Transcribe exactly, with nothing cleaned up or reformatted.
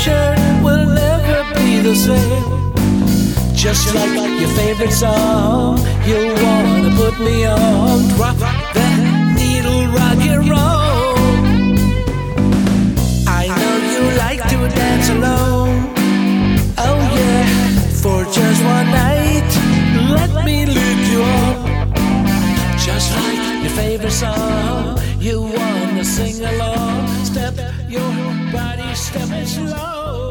shirt will never be the same. Just like your favorite song, you wanna put me on. Drop that needle, rock and roll. I know you like to dance alone. Oh yeah, for just one night, let me lead you on. Just like your favorite song, you wanna sing along. Step your body, step it slow.